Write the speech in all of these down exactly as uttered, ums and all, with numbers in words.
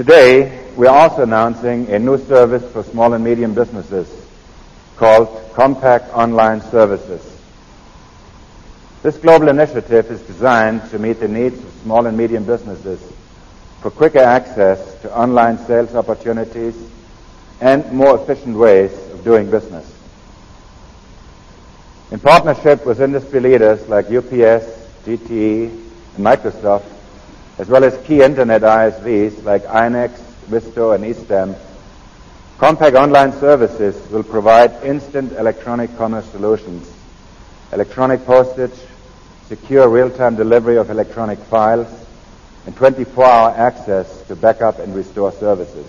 Today, we are also announcing a new service for small and medium businesses called Compaq Online Services. This global initiative is designed to meet the needs of small and medium businesses for quicker access to online sales opportunities and more efficient ways of doing business. In partnership with industry leaders like U P S, G T E, and Microsoft, as well as key Internet I S Vs like I N X, Visto, and eStem, Compaq Online Services will provide instant electronic commerce solutions, electronic postage, secure real-time delivery of electronic files, and twenty-four hour access to backup and restore services.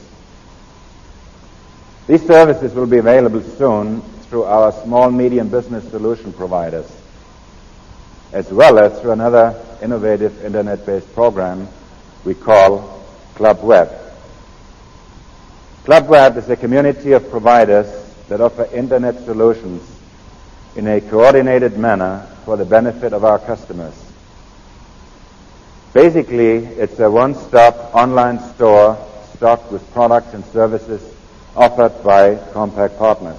These services will be available soon through our small-medium business solution providers, as well as through another innovative Internet-based program we call Club Web. Club Web is a community of providers that offer Internet solutions in a coordinated manner for the benefit of our customers. Basically, it's a one-stop online store stocked with products and services offered by Compaq partners.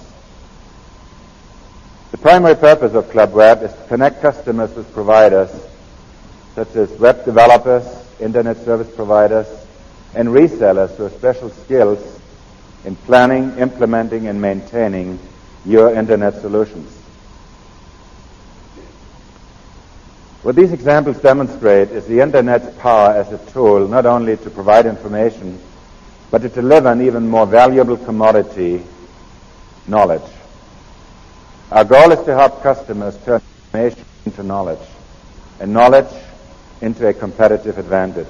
The primary purpose of Club Web is to connect customers with providers such as web developers, Internet service providers, and resellers who have special skills in planning, implementing, and maintaining your Internet solutions. What these examples demonstrate is the Internet's power as a tool not only to provide information, but to deliver an even more valuable commodity, knowledge. Our goal is to help customers turn information into knowledge, and knowledge into a competitive advantage.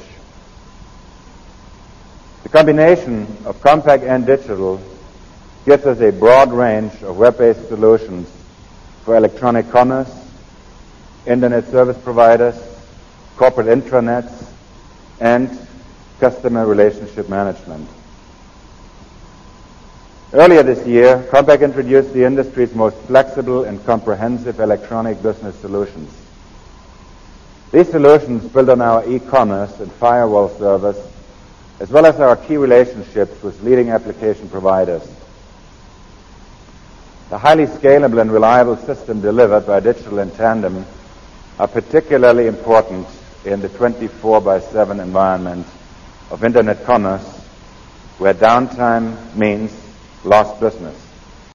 The combination of Compaq and digital gives us a broad range of web-based solutions for electronic commerce, Internet service providers, corporate intranets, and customer relationship management. Earlier this year, Compaq introduced the industry's most flexible and comprehensive electronic business solutions. These solutions build on our e-commerce and firewall service, as well as our key relationships with leading application providers. The highly scalable and reliable system delivered by digital and tandem are particularly important in the twenty-four by seven environment of Internet commerce, where downtime means lost business.